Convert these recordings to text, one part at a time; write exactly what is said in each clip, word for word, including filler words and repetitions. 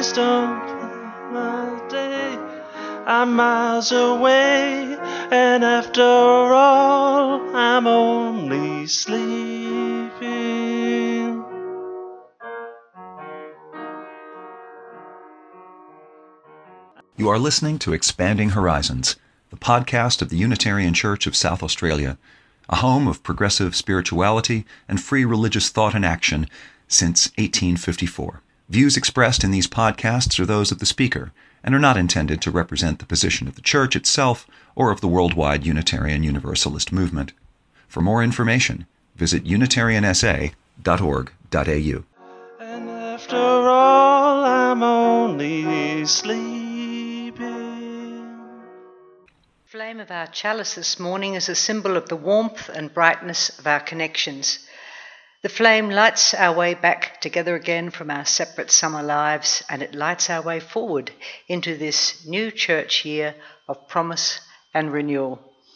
please don't kill my day. I'm miles away, and after all, I'm only sleeping. You are listening to Expanding Horizons, the podcast of the Unitarian Church of South Australia, a home of progressive spirituality and free religious thought and action since eighteen fifty-four. Views expressed in these podcasts are those of the speaker and are not intended to represent the position of the Church itself or of the worldwide Unitarian Universalist movement. For more information, visit unitarian s a dot org dot a u. And after all, I'm only sleeping. Flame of our chalice this morning is a symbol of the warmth and brightness of our connections. The flame lights our way back together again from our separate summer lives, and it lights our way forward into this new church year of promise and renewal.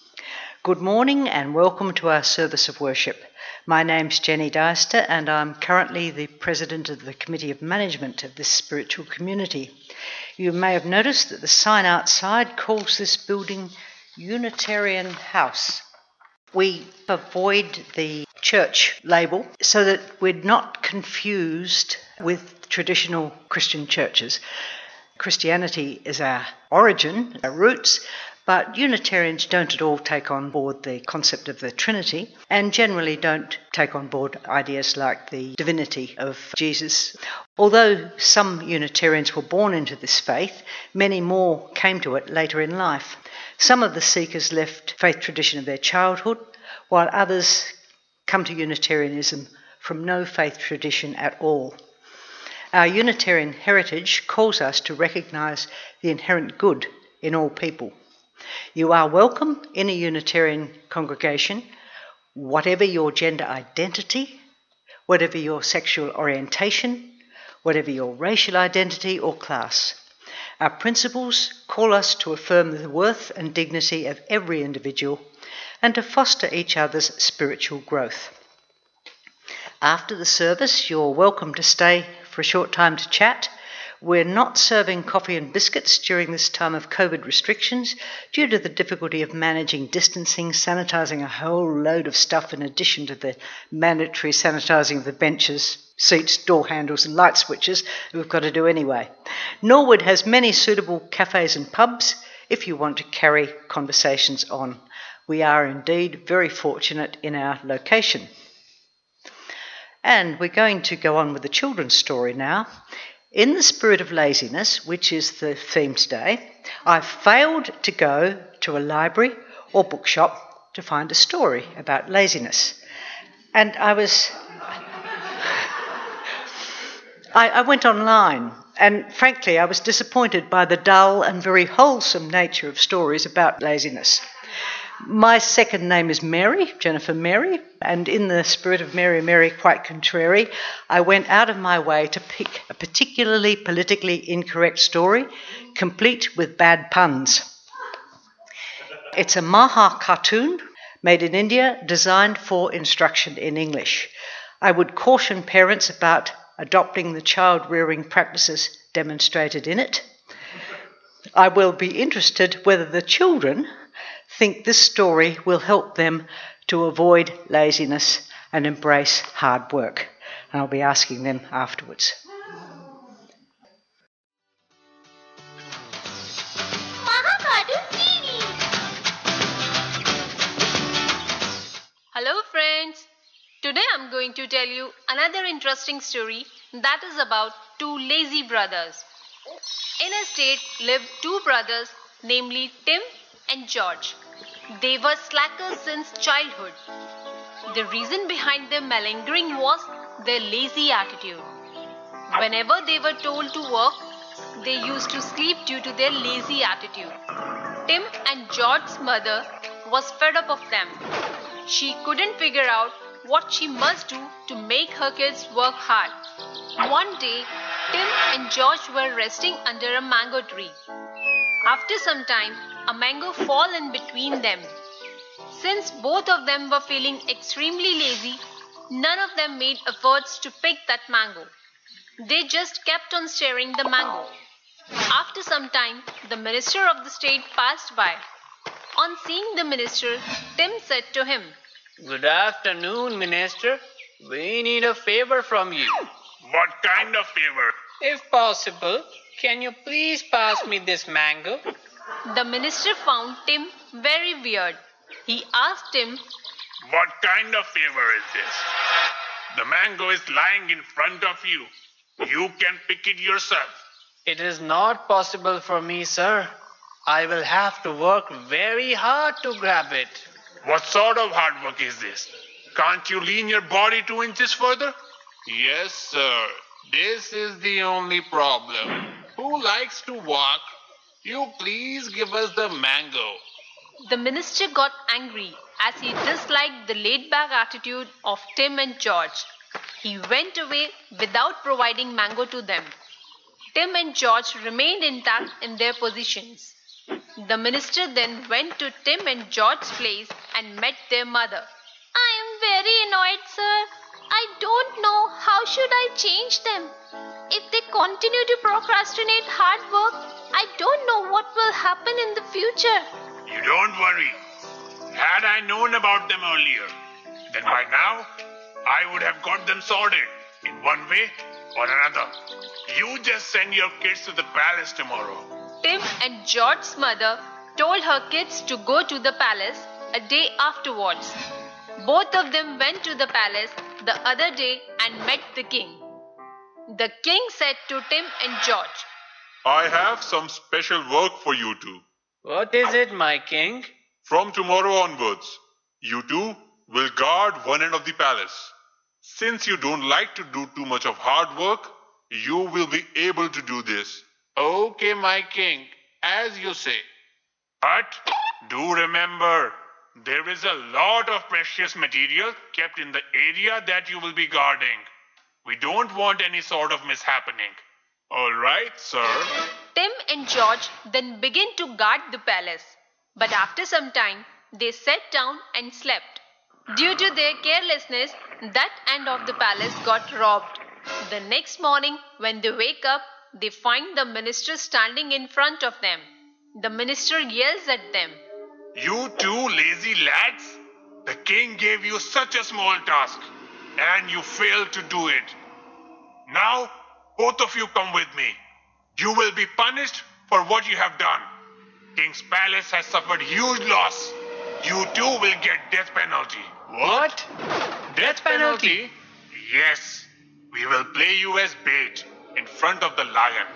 Good morning and welcome to our service of worship. My name's Jenny Deister and I'm currently the President of the Committee of Management of this spiritual community. You may have noticed that the sign outside calls this building Unitarian House. We avoid the church label so that we're not confused with traditional Christian churches. Christianity is our origin, our roots, but Unitarians don't at all take on board the concept of the Trinity and generally don't take on board ideas like the divinity of Jesus. Although some Unitarians were born into this faith, many more came to it later in life. Some of the seekers left faith tradition of their childhood, while others come to Unitarianism from no faith tradition at all. Our Unitarian heritage calls us to recognise the inherent good in all people. You are welcome in a Unitarian congregation, whatever your gender identity, whatever your sexual orientation, whatever your racial identity or class. Our principles call us to affirm the worth and dignity of every individual and to foster each other's spiritual growth. After the service, you're welcome to stay for a short time to chat. We're not serving coffee and biscuits during this time of COVID restrictions due to the difficulty of managing distancing, sanitising a whole load of stuff in addition to the mandatory sanitising of the benches, seats, door handles and light switches that we've got to do anyway. Norwood has many suitable cafes and pubs if you want to carry conversations on. We are indeed very fortunate in our location. And we're going to go on with the children's story now. In the spirit of laziness, which is the theme today, I failed to go to a library or bookshop to find a story about laziness. And I was... I, I went online, and frankly, I was disappointed by the dull and very wholesome nature of stories about laziness. My second name is Mary, Jennifer Mary, and in the spirit of Mary, Mary, quite contrary, I went out of my way to pick a particularly politically incorrect story, complete with bad puns. It's a Maha cartoon made in India, designed for instruction in English. I would caution parents about adopting the child-rearing practices demonstrated in it. I will be interested whether the children think this story will help them to avoid laziness and embrace hard work. And I'll be asking them afterwards. Hello friends! Today I'm going to tell you another interesting story that is about two lazy brothers. In a state lived two brothers, namely Tim and George. They were slackers since childhood. The reason behind their malingering was their lazy attitude. Whenever they were told to work, they used to sleep due to their lazy attitude. Tim and George's mother was fed up of them. She couldn't figure out what she must do to make her kids work hard. One day, Tim and George were resting under a mango tree. After some time, a mango fell in between them. Since both of them were feeling extremely lazy, none of them made efforts to pick that mango. They just kept on staring the mango. After some time, the minister of the state passed by. On seeing the minister, Tim said to him, Good afternoon, Minister. We need a favor from you. What kind of favor? If possible, can you please pass me this mango? The minister found Tim very weird. He asked him, What kind of favor is this? The mango is lying in front of you. You can pick it yourself. It is not possible for me, sir. I will have to work very hard to grab it. What sort of hard work is this? Can't you lean your body two inches further? Yes, sir. This is the only problem. Who likes to walk? You please give us the mango. The minister got angry as he disliked the laid-back attitude of Tim and George. He went away without providing mango to them. Tim and George remained intact in their positions. The minister then went to Tim and George's place and met their mother. I am very annoyed, sir. I don't know how should I change them. If they continue to procrastinate hard work, I don't know what will happen in the future. You don't worry. Had I known about them earlier, then by now I would have got them sorted in one way or another. You just send your kids to the palace tomorrow. Tim and George's mother told her kids to go to the palace a day afterwards. Both of them went to the palace the other day and met the king. The king said to Tim and George, I have some special work for you two. What is it, my king? From tomorrow onwards, you two will guard one end of the palace. Since you don't like to do too much of hard work, you will be able to do this. Okay, my king, as you say. But do remember, there is a lot of precious material kept in the area that you will be guarding. We don't want any sort of mishappening. All right, sir. Tim and George then began to guard the palace. But after some time, they sat down and slept. Due to their carelessness, that end of the palace got robbed. The next morning, when they wake up, they find the minister standing in front of them. The minister yells at them. You two lazy lads! The king gave you such a small task, and you failed to do it. Now, both of you come with me. You will be punished for what you have done. King's palace has suffered huge loss. You too will get death penalty. What? Death penalty? Yes. We will play you as bait in front of the lion.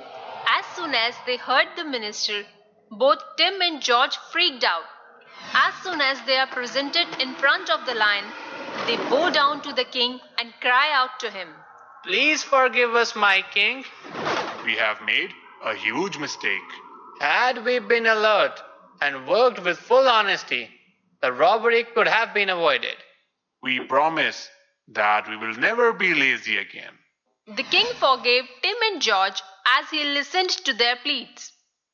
As soon as they heard the minister, both Tim and George freaked out. As soon as they are presented in front of the lion, they bow down to the king and cry out to him. Please forgive us, my king. We have made a huge mistake. Had we been alert and worked with full honesty, the robbery could have been avoided. We promise that we will never be lazy again. The king forgave Tim and George as he listened to their pleas.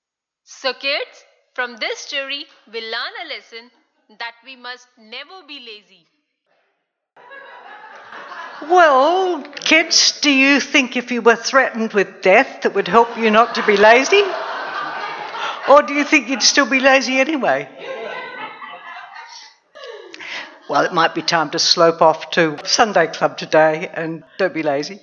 So kids, from this story, we learn a lesson that we must never be lazy. Well, kids, do you think if you were threatened with death, it would help you not to be lazy? Or do you think you'd still be lazy anyway? Well, it might be time to slope off to Sunday Club today and don't be lazy.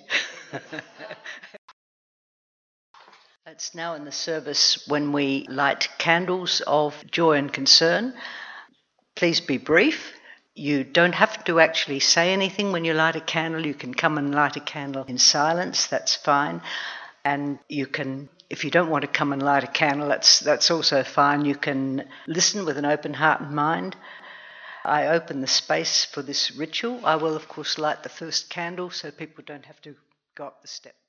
It's now in the service when we light candles of joy and concern. Please be brief. You don't have to actually say anything when you light a candle. You can come and light a candle in silence, that's fine. And you can, if you don't want to come and light a candle, that's, that's also fine. You can listen with an open heart and mind. I open the space for this ritual. I will, of course, light the first candle so people don't have to go up the step.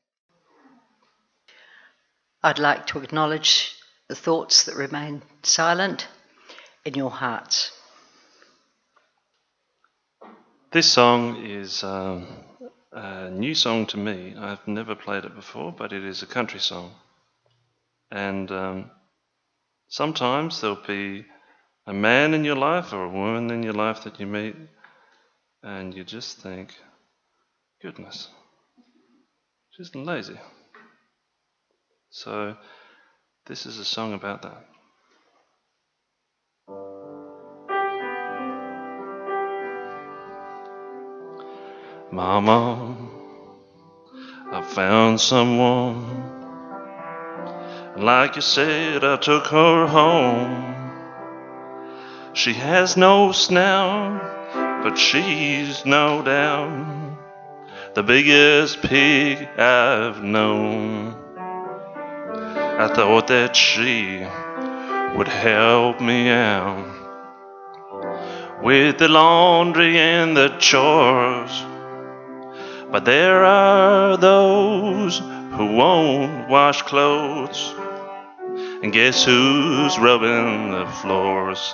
I'd like to acknowledge the thoughts that remain silent in your hearts. This song is um, a new song to me. I've never played it before, but it is a country song. And um, sometimes there'll be a man in your life or a woman in your life that you meet, and you just think, goodness, Just lazy. So this is a song about that. Mama, I found someone. Like you said, I took her home. She has no snout, but she's no doubt the biggest pig I've known. I thought that she would help me out with the laundry and the chores. But there are those who won't wash clothes. And guess who's rubbing the floors?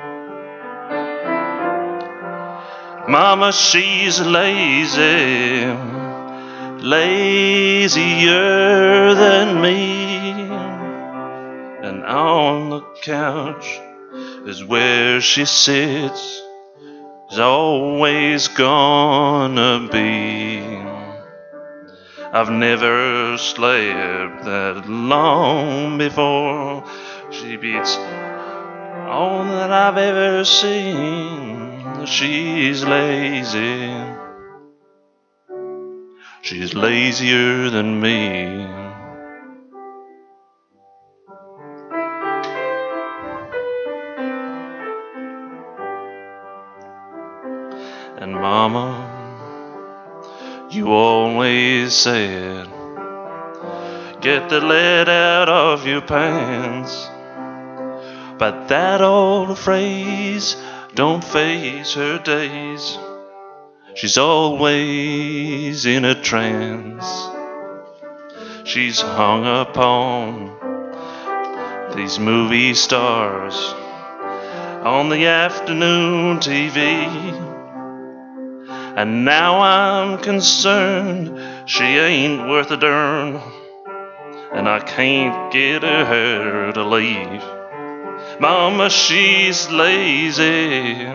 Mama, she's lazy, lazier than me. And on the couch is where she sits, is always gonna be. I've never slept that long before. She beats all that I've ever seen. She's lazy. She's lazier than me. And Mama, you always said, get the lead out of your pants. But that old phrase don't phase her days. She's always in a trance. She's hung upon these movie stars on the afternoon T V. And now I'm concerned she ain't worth a darn, and I can't get her to leave. Mama, she's lazy,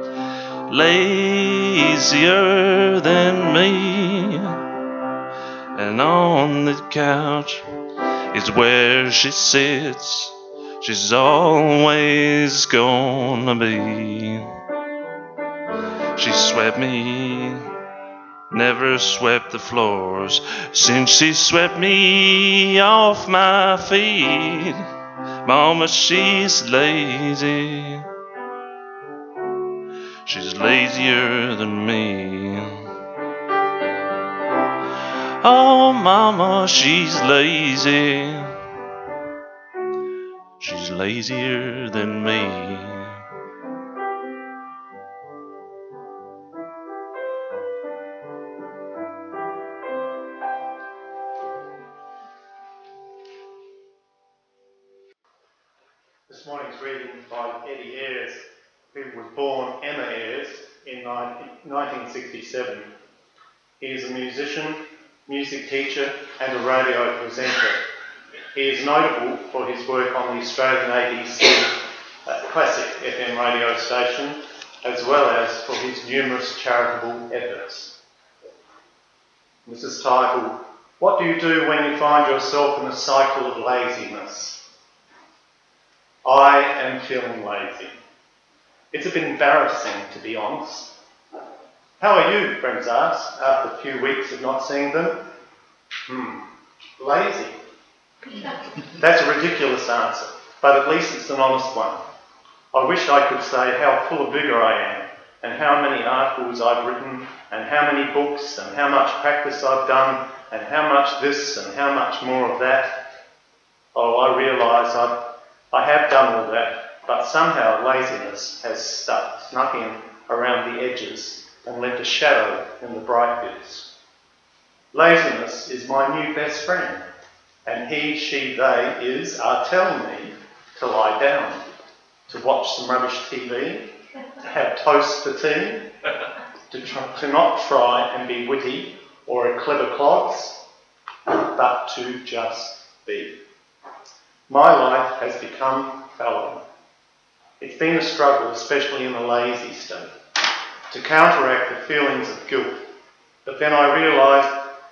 lazier than me. And on the couch is where she sits. She's always gonna be. She swept me, never swept the floors since she swept me off my feet. Mama, she's lazy. She's lazier than me. Oh, Mama, she's lazy. She's lazier than me. This morning's reading by Eddie Ayres, who was born Emma Ayres in nineteen sixty-seven. He is a musician, music teacher and a radio presenter. He is notable for his work on the Australian A B C uh, classic F M radio station, as well as for his numerous charitable efforts. This is titled, What Do You Do When You Find Yourself in a Cycle of Laziness? I am feeling lazy. It's a bit embarrassing, to be honest. How are you, friends asked, after a few weeks of not seeing them? Hmm, lazy. That's a ridiculous answer, but at least it's an honest one. I wish I could say how full of vigour I am, and how many articles I've written, and how many books, and how much practice I've done, and how much this, and how much more of that. Oh, I realise I've I have done all that, but somehow laziness has stuck, snuck in around the edges and left a shadow in the bright bits. Laziness is my new best friend, and he, she, they, is are telling me to lie down, to watch some rubbish T V, to have toast for tea, to, try, to not try and be witty or a clever clogs, but to just be. My life has become fallible. It's been a struggle, especially in a lazy state, to counteract the feelings of guilt. But then I realised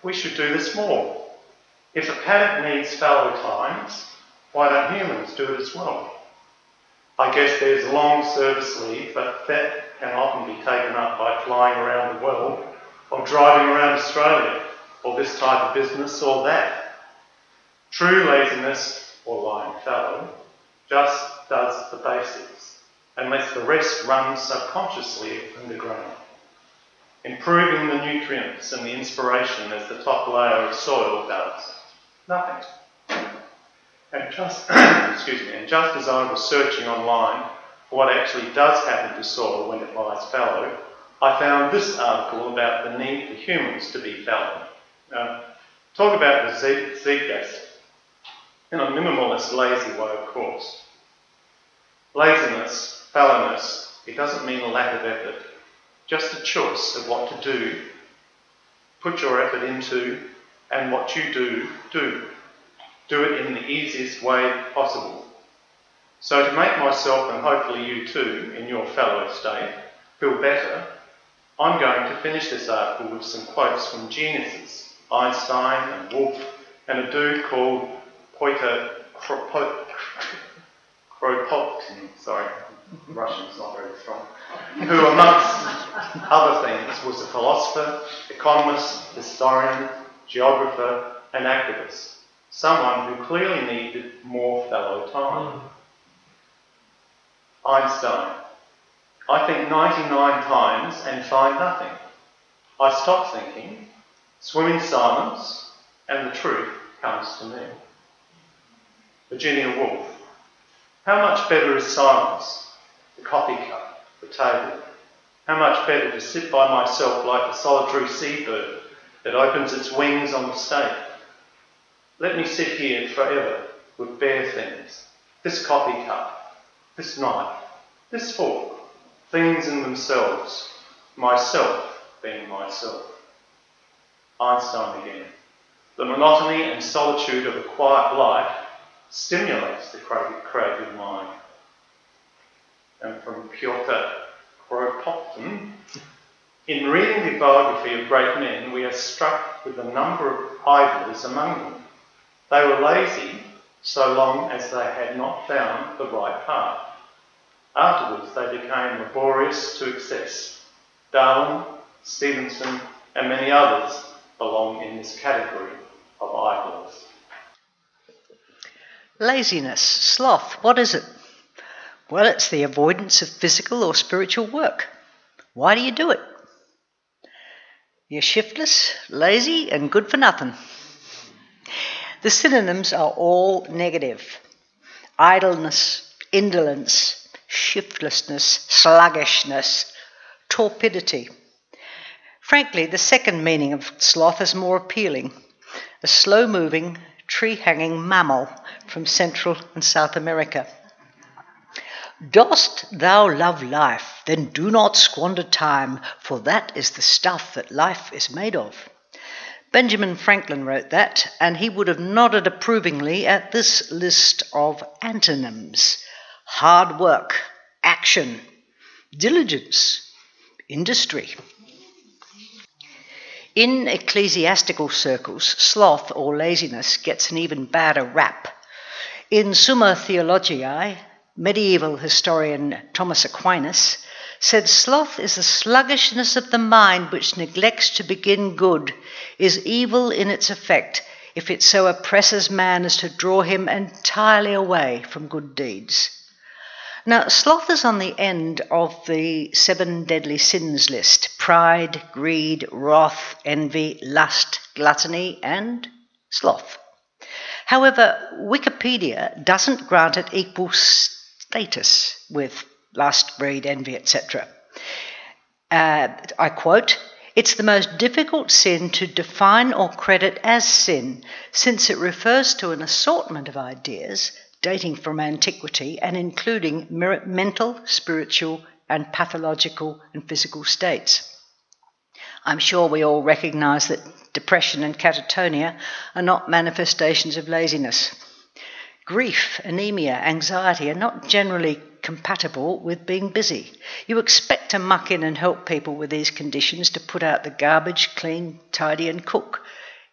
we should do this more. If a paddock needs fallow times, why don't humans do it as well? I guess there's long service leave, but that can often be taken up by flying around the world or driving around Australia, or this type of business or that. True laziness, or lying fallow, just does the basics and lets the rest run subconsciously underground, improving the nutrients and the inspiration as the top layer of soil does. Nothing. And just, excuse me, and just as I was searching online for what actually does happen to soil when it lies fallow, I found this article about the need for humans to be fallow. Now, talk about the zeitgeist in a minimalist, lazy way, of course. Laziness, fallowness, it doesn't mean a lack of effort, just a choice of what to do, put your effort into, and what you do, do. Do it in the easiest way possible. So to make myself, and hopefully you too, in your fallow state, feel better, I'm going to finish this article with some quotes from geniuses, Einstein and Wolff, and a dude called Pyotr Kropotkin, sorry, Russian's not very strong, who amongst other things was a philosopher, economist, historian, geographer and activist. Someone who clearly needed more fallow time. Einstein. I think ninety-nine times and find nothing. I stop thinking, swim in silence, and the truth comes to me. Virginia Woolf. How much better is silence, the coffee cup, the table? How much better to sit by myself like the solitary seabird that opens its wings on the stake? Let me sit here forever with bare things. This coffee cup, this knife, this fork, things in themselves, myself being myself. Einstein again. The monotony and solitude of a quiet life stimulates the creative mind. And from Pyotr Kropotkin, in reading the biography of great men, we are struck with the number of idlers among them. They were lazy so long as they had not found the right path. Afterwards they became laborious to excess. Darwin, Stevenson and many others belong in this category of idlers. Laziness, sloth, what is it? Well, it's the avoidance of physical or spiritual work. Why do you do it? You're shiftless, lazy and good for nothing. The synonyms are all negative. Idleness, indolence, shiftlessness, sluggishness, torpidity. Frankly, the second meaning of sloth is more appealing. A slow-moving, tree-hanging mammal from Central and South America. Dost thou love life? Then do not squander time, for that is the stuff that life is made of. Benjamin Franklin wrote that, and he would have nodded approvingly at this list of antonyms. Hard work, action, diligence, industry. In ecclesiastical circles, sloth or laziness gets an even badder rap. In Summa Theologiae, medieval historian Thomas Aquinas said sloth is the sluggishness of the mind which neglects to begin good, is evil in its effect, if it so oppresses man as to draw him entirely away from good deeds. Now, sloth is on the end of the seven deadly sins list: pride, greed, wrath, envy, lust, gluttony, and sloth. However, Wikipedia doesn't grant it equal status with lust, greed, envy, et cetera. Uh, I quote, "It's the most difficult sin to define or credit as sin, since it refers to an assortment of ideas dating from antiquity and including mental, spiritual, and pathological and physical states." I'm sure we all recognise that depression and catatonia are not manifestations of laziness. Grief, anemia, anxiety are not generally compatible with being busy. You expect to muck in and help people with these conditions to put out the garbage, clean, tidy and cook.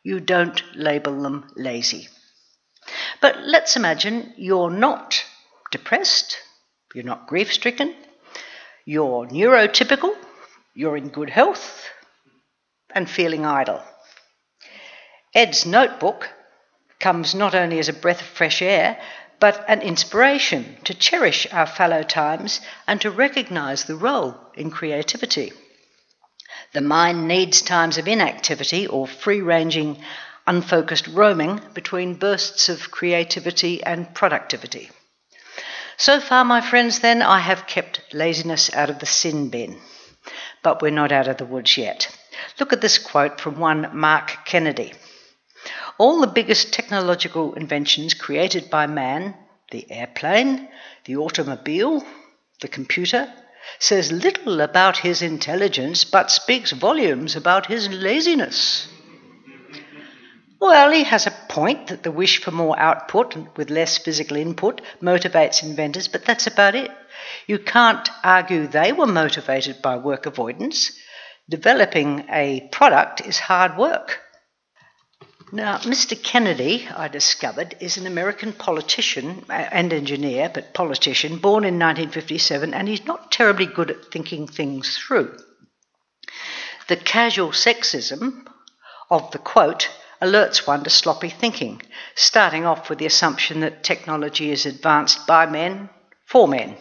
You don't label them lazy. But let's imagine you're not depressed, you're not grief-stricken, you're neurotypical, you're in good health, and feeling idle. Ed's notebook comes not only as a breath of fresh air, but an inspiration to cherish our fallow times and to recognise the role in creativity. The mind needs times of inactivity or free-ranging, unfocused roaming between bursts of creativity and productivity. So far, my friends, then, I have kept laziness out of the sin bin. But we're not out of the woods yet. Look at this quote from one Mark Kennedy. All the biggest technological inventions created by man, the airplane, the automobile, the computer, says little about his intelligence but speaks volumes about his laziness. Well, he has a point that the wish for more output with less physical input motivates inventors, but that's about it. You can't argue they were motivated by work avoidance. Developing a product is hard work. Now, Mister Kennedy, I discovered, is an American politician and engineer, but politician, born in nineteen fifty-seven, and he's not terribly good at thinking things through. The casual sexism of the quote alerts one to sloppy thinking, starting off with the assumption that technology is advanced by men for men.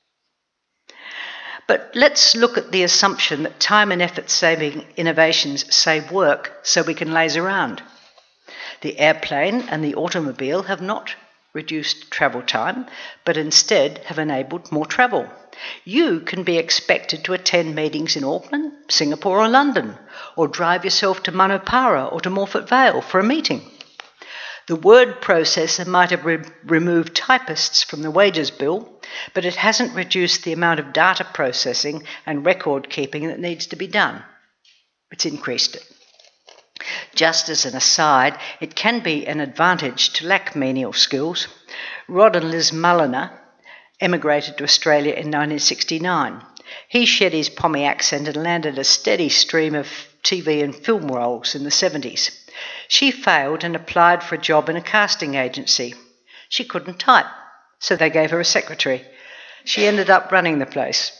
But let's look at the assumption that time and effort-saving innovations save work so we can laze around. The airplane and the automobile have not reduced travel time, but instead have enabled more travel. You can be expected to attend meetings in Auckland, Singapore or London, or drive yourself to Manupara or to Morfett Vale for a meeting. The word processor might have re- removed typists from the wages bill, but it hasn't reduced the amount of data processing and record keeping that needs to be done. It's increased it. Just as an aside, it can be an advantage to lack menial skills. Rod and Liz Mulliner emigrated to Australia in nineteen sixty-nine. He shed his Pommy accent and landed a steady stream of T V and film roles in the seventies. She failed and applied for a job in a casting agency. She couldn't type, so they gave her a secretary. She ended up running the place.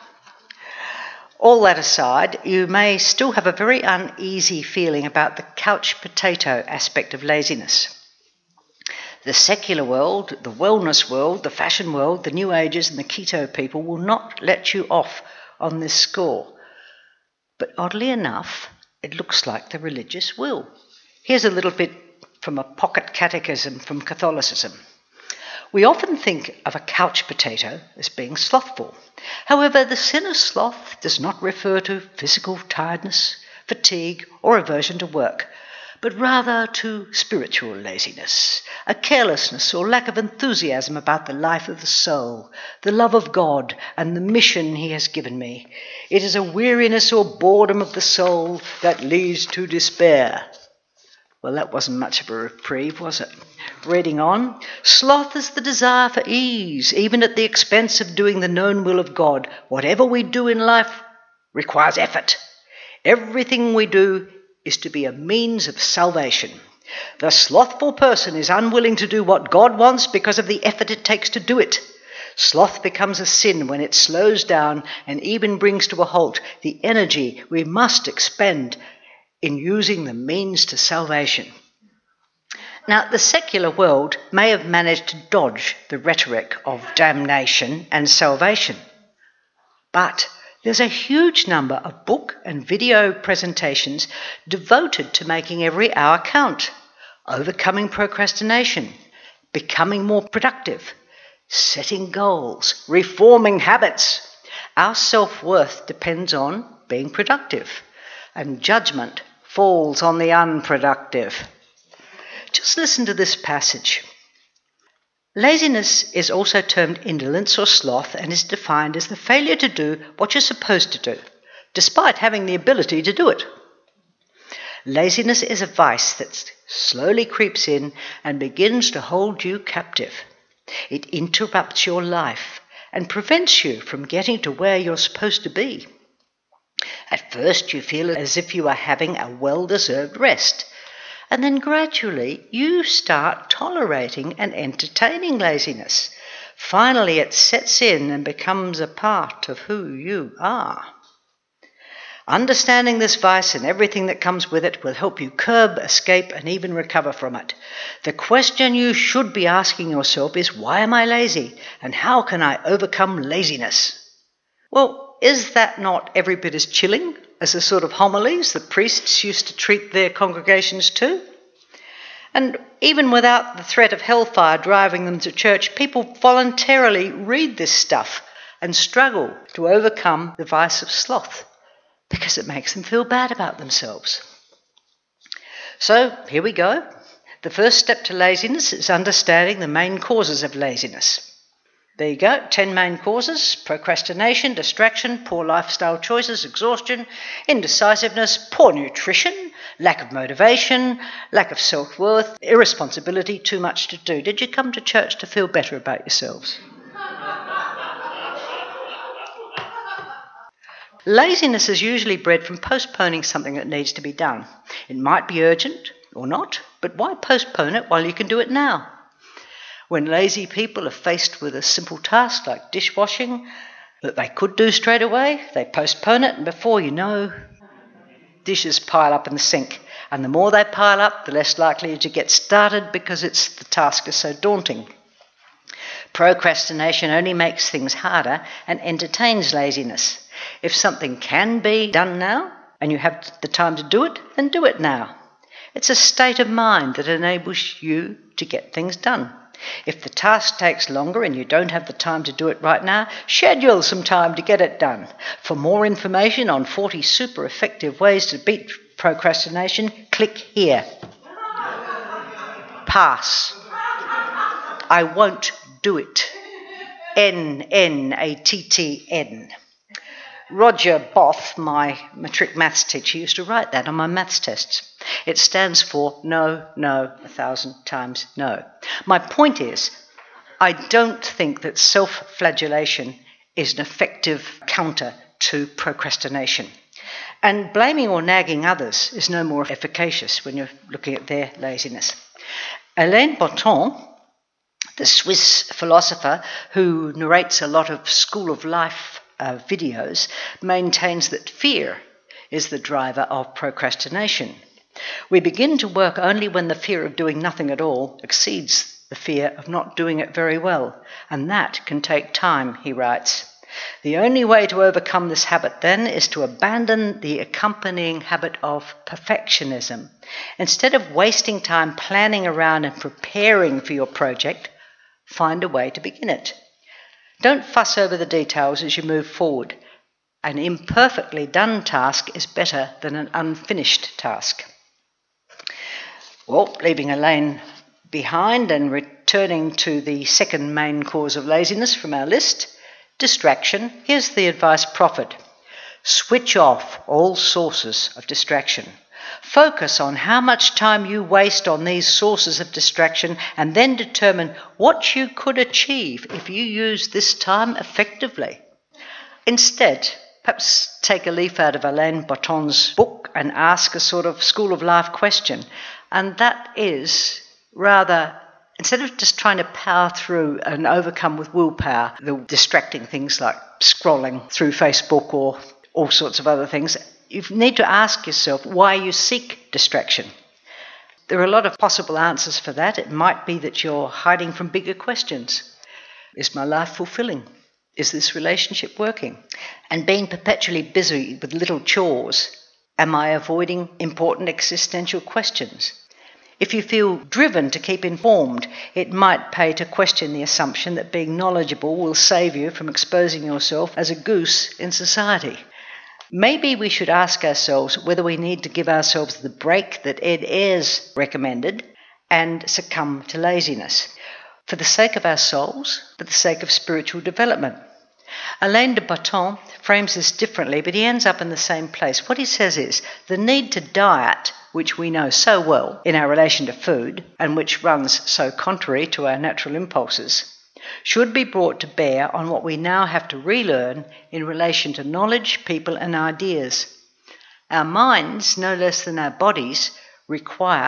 All that aside, you may still have a very uneasy feeling about the couch potato aspect of laziness. The secular world, the wellness world, the fashion world, the New Agers and the keto people will not let you off on this score. But oddly enough, it looks like the religious will. Here's a little bit from a pocket catechism from Catholicism. We often think of a couch potato as being slothful. However, the sin of sloth does not refer to physical tiredness, fatigue, or aversion to work, but rather to spiritual laziness, a carelessness or lack of enthusiasm about the life of the soul, the love of God, and the mission He has given me. It is a weariness or boredom of the soul that leads to despair. Well, that wasn't much of a reprieve, was it? Reading on, sloth is the desire for ease, even at the expense of doing the known will of God. Whatever we do in life requires effort. Everything we do is to be a means of salvation. The slothful person is unwilling to do what God wants because of the effort it takes to do it. Sloth becomes a sin when it slows down and even brings to a halt the energy we must expend in using the means to salvation. Now, the secular world may have managed to dodge the rhetoric of damnation and salvation, but there's a huge number of book and video presentations devoted to making every hour count, overcoming procrastination, becoming more productive, setting goals, reforming habits. Our self-worth depends on being productive, and judgment falls on the unproductive. Just listen to this passage. Laziness is also termed indolence or sloth and is defined as the failure to do what you're supposed to do, despite having the ability to do it. Laziness is a vice that slowly creeps in and begins to hold you captive. It interrupts your life and prevents you from getting to where you're supposed to be. At first you feel as if you are having a well-deserved rest, And then gradually you start tolerating and entertaining laziness. Finally, it sets in and becomes a part of who you are. Understanding this vice and everything that comes with it will help you curb, escape, and even recover from it. The question you should be asking yourself is, why am I lazy? And how can I overcome laziness? Well, is that not every bit as chilling as the sort of homilies the priests used to treat their congregations to? And even without the threat of hellfire driving them to church, people voluntarily read this stuff and struggle to overcome the vice of sloth, because it makes them feel bad about themselves. So, here we go. The first step to laziness is understanding the main causes of laziness. There you go, ten main causes: procrastination, distraction, poor lifestyle choices, exhaustion, indecisiveness, poor nutrition, lack of motivation, lack of self-worth, irresponsibility, too much to do. Did you come to church to feel better about yourselves? Laziness is usually bred from postponing something that needs to be done. It might be urgent or not, but why postpone it while you can do it now? When lazy people are faced with a simple task like dishwashing that they could do straight away, they postpone it, and before you know, dishes pile up in the sink. And the more they pile up, the less likely to get started because it's the task is so daunting. Procrastination only makes things harder and entertains laziness. If something can be done now, and you have the time to do it, then do it now. It's a state of mind that enables you to get things done. If the task takes longer and you don't have the time to do it right now, schedule some time to get it done. For more information on forty super effective ways to beat procrastination, click here. Pass. I won't do it. N N A T T N. Roger Both, my matric maths teacher, used to write that on my maths tests. It stands for no, no, a thousand times no. My point is, I don't think that self-flagellation is an effective counter to procrastination. And blaming or nagging others is no more efficacious when you're looking at their laziness. Alain Botton, the Swiss philosopher who narrates a lot of School of Life uh, videos, maintains that fear is the driver of procrastination. We begin to work only when the fear of doing nothing at all exceeds the fear of not doing it very well, and that can take time, he writes. The only way to overcome this habit then is to abandon the accompanying habit of perfectionism. Instead of wasting time planning around and preparing for your project, find a way to begin it. Don't fuss over the details as you move forward. An imperfectly done task is better than an unfinished task. Well, leaving Elaine behind and returning to the second main cause of laziness from our list, distraction, here's the advice proffered. Switch off all sources of distraction. Focus on how much time you waste on these sources of distraction and then determine what you could achieve if you use this time effectively. Instead, perhaps take a leaf out of Alain Botton's book and ask a sort of School of Life question. And that is rather, instead of just trying to power through and overcome with willpower the distracting things like scrolling through Facebook or all sorts of other things, you need to ask yourself why you seek distraction. There are a lot of possible answers for that. It might be that you're hiding from bigger questions. Is my life fulfilling? Is this relationship working? And being perpetually busy with little chores, am I avoiding important existential questions? If you feel driven to keep informed, it might pay to question the assumption that being knowledgeable will save you from exposing yourself as a goose in society. Maybe we should ask ourselves whether we need to give ourselves the break that Ed Ayres recommended and succumb to laziness, for the sake of our souls, for the sake of spiritual development. Alain de Botton frames this differently, but he ends up in the same place. What he says is, the need to diet, which we know so well in our relation to food, and which runs so contrary to our natural impulses, should be brought to bear on what we now have to relearn in relation to knowledge, people, and ideas. Our minds, no less than our bodies, require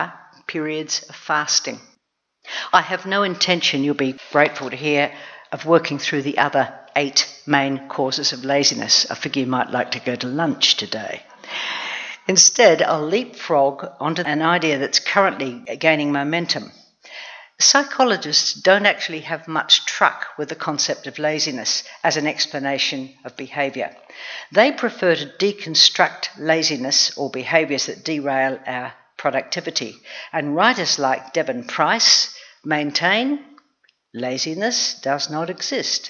periods of fasting. I have no intention, you'll be grateful to hear, of working through the other eight main causes of laziness. I figure you might like to go to lunch today. Instead, I'll leapfrog onto an idea that's currently gaining momentum. Psychologists don't actually have much truck with the concept of laziness as an explanation of behaviour. They prefer to deconstruct laziness or behaviours that derail our productivity. And writers like Devon Price maintain laziness does not exist.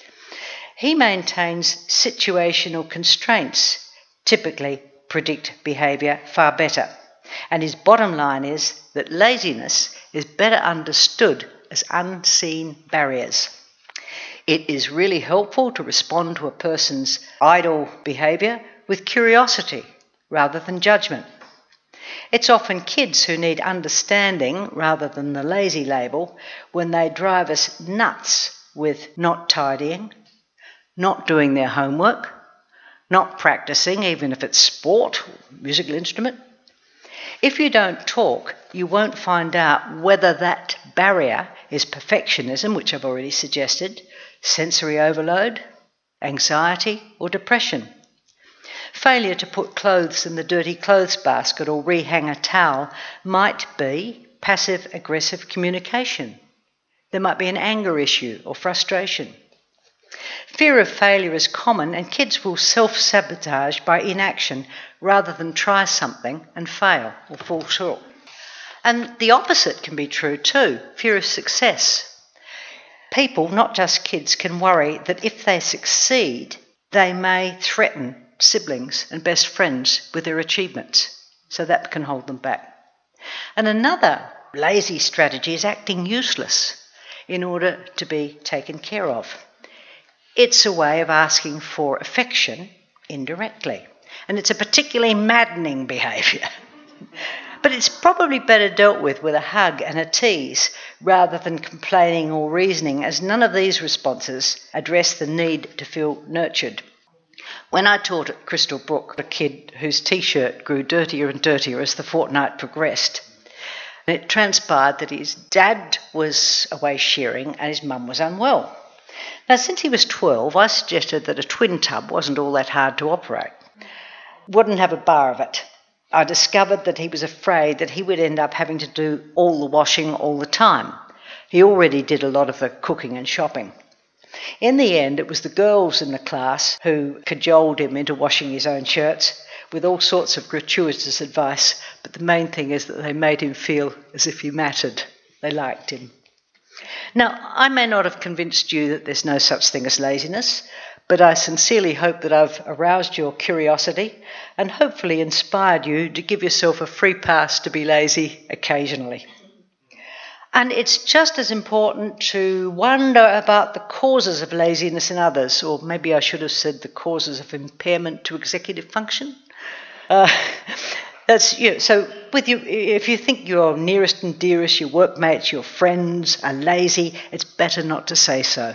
He maintains situational constraints typically predict behaviour far better. And his bottom line is that laziness is better understood as unseen barriers. It is really helpful to respond to a person's idle behaviour with curiosity rather than judgment. It's often kids who need understanding rather than the lazy label when they drive us nuts with not tidying, not doing their homework, not practicing, even if it's sport, musical instrument. If you don't talk, you won't find out whether that barrier is perfectionism, which I've already suggested, sensory overload, anxiety, or depression. Failure to put clothes in the dirty clothes basket or rehang a towel might be passive-aggressive communication. There might be an anger issue or frustration. Fear of failure is common, and kids will self-sabotage by inaction rather than try something and fail or fall short. And the opposite can be true too, fear of success. People, not just kids, can worry that if they succeed, they may threaten siblings and best friends with their achievements, so that can hold them back. And another lazy strategy is acting useless in order to be taken care of. It's a way of asking for affection indirectly, and it's a particularly maddening behaviour. But it's probably better dealt with with a hug and a tease rather than complaining or reasoning, as none of these responses address the need to feel nurtured. When I taught at Crystal Brook, a kid whose t-shirt grew dirtier and dirtier as the fortnight progressed, it transpired that his dad was away shearing and his mum was unwell. Now, since he was twelve, I suggested that a twin tub wasn't all that hard to operate. Wouldn't have a bar of it. I discovered that he was afraid that he would end up having to do all the washing all the time. He already did a lot of the cooking and shopping. In the end, it was the girls in the class who cajoled him into washing his own shirts with all sorts of gratuitous advice, but the main thing is that they made him feel as if he mattered. They liked him. Now, I may not have convinced you that there's no such thing as laziness, but I sincerely hope that I've aroused your curiosity and hopefully inspired you to give yourself a free pass to be lazy occasionally. And it's just as important to wonder about the causes of laziness in others, or maybe I should have said the causes of impairment to executive function. Uh, that's you know, so with you, if you think your nearest and dearest, your workmates, your friends are lazy, it's better not to say so.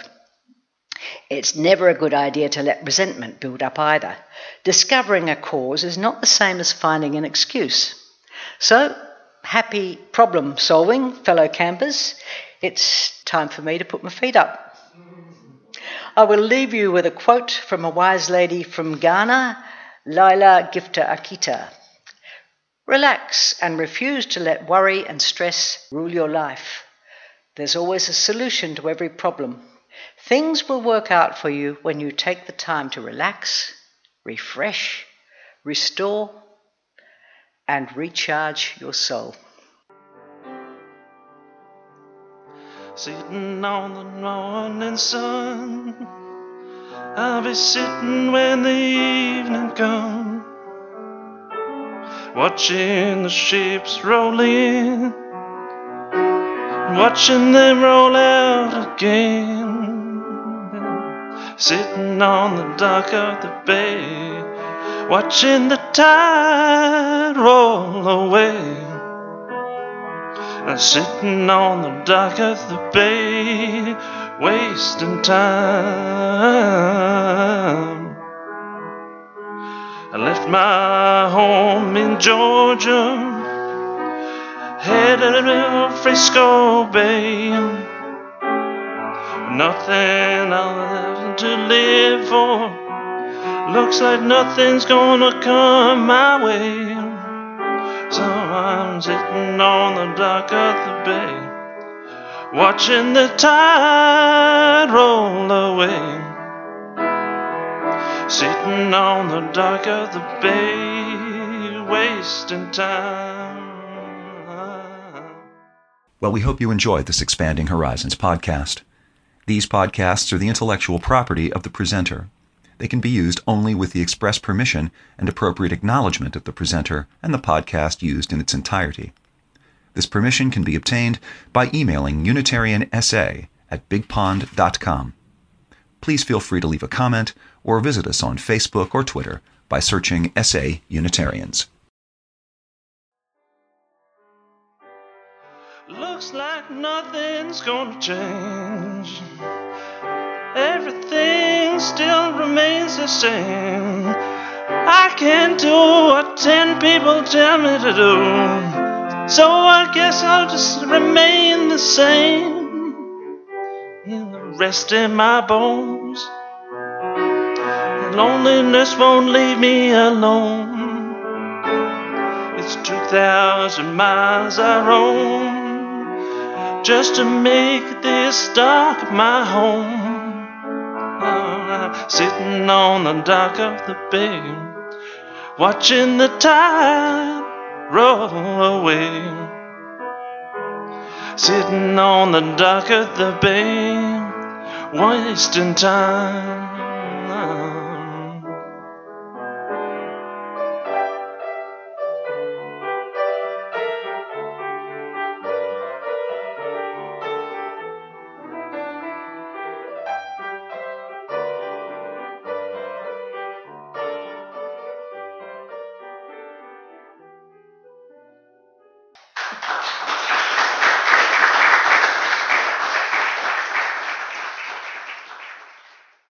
It's never a good idea to let resentment build up either. Discovering a cause is not the same as finding an excuse. So, happy problem solving, fellow campers. It's time for me to put my feet up. I will leave you with a quote from a wise lady from Ghana, Laila Gifta Akita. Relax and refuse to let worry and stress rule your life. There's always a solution to every problem. Things will work out for you when you take the time to relax, refresh, restore, and recharge your soul. Sitting on the morning sun, I'll be sitting when the evening comes, watching the ships roll in, watching them roll out again. Sitting on the dock of the bay, watching the tide roll away. I'm sitting on the dock of the bay, wasting time. I left my home in Georgia, headed to Frisco Bay. Nothing else to live for. Looks like nothing's gonna come my way. So I'm sitting on the dock of the bay, watching the tide roll away. Sitting on the dock of the bay, wasting time. Well, we hope you enjoyed this Expanding Horizons podcast. These podcasts are the intellectual property of the presenter. They can be used only with the express permission and appropriate acknowledgement of the presenter and the podcast used in its entirety. This permission can be obtained by emailing unitariansa at bigpond dot com. Please feel free to leave a comment or visit us on Facebook or Twitter by searching S A Unitarians. Looks like nothing's gonna change. Everything still remains the same. I can't do what ten people tell me to do, so I guess I'll just remain the same. Rest in my bones, and loneliness won't leave me alone. It's two thousand miles I roam just to make this dock my home. I'm sitting on the dock of the bay, watching the tide roll away. Sitting on the dock of the bay, wasting time.